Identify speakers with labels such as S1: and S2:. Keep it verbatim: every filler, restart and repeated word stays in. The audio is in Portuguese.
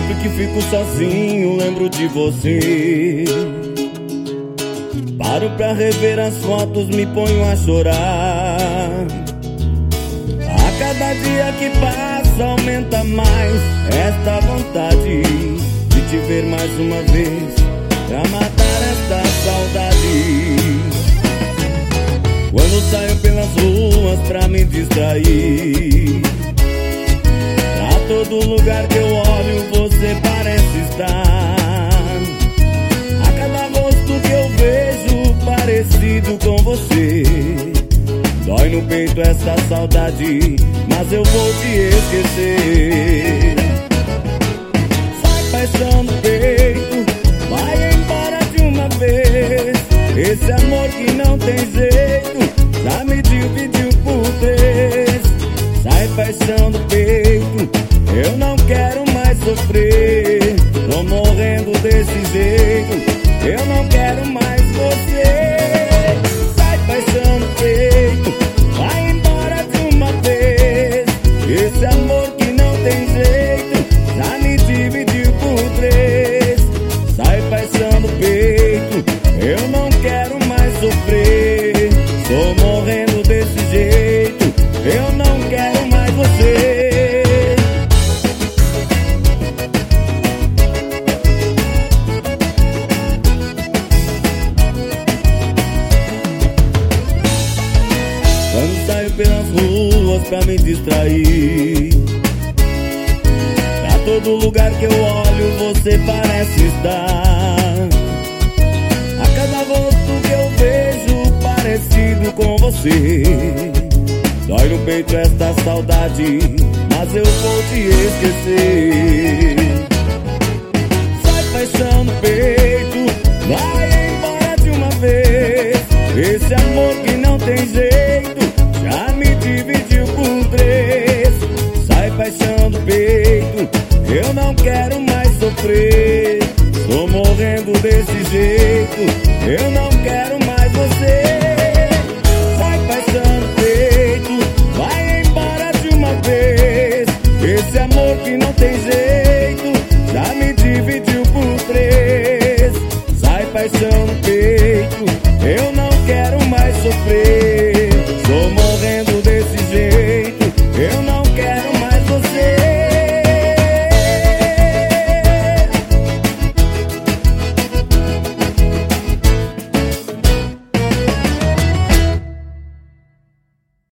S1: Sempre que fico sozinho lembro de você. Paro pra rever as fotos, me ponho a chorar. A cada dia que passa aumenta mais esta vontade de te ver mais uma vez, pra matar esta saudade. Quando saio pelas ruas pra me distrair, pra todo lugar que eu olho você parece estar. A cada rosto que eu vejo parecido com você, dói no peito essa saudade, mas eu vou te esquecer. Sai paixão no peito, vai embora de uma vez. Esse amor que não tem jeito já me dividiu por três. Sai paixão no peito, eu não quero mais sofrer. Tô morrendo desse jeito, eu não quero mais você. Sai paixão no peito, vai embora de uma vez. Esse amor que não tem jeito já me dividiu por três. Sai paixão no peito, eu não quero mais sofrer. Tô morrendo desse jeito, eu não quero mais você. Quando saio pelas ruas pra me distrair, pra todo lugar que eu olho você parece estar. A cada rosto que eu vejo parecido com você, dói no peito esta saudade, mas eu vou te esquecer. Sai paixão no peito, vai embora de uma vez. Esse amor que não tem jeito já me dividiu por três. Sai paixão do peito, eu não quero mais sofrer. Tô morrendo desse jeito, eu não quero mais você. Sai paixão no peito, vai embora de uma vez. Esse amor que não tem jeito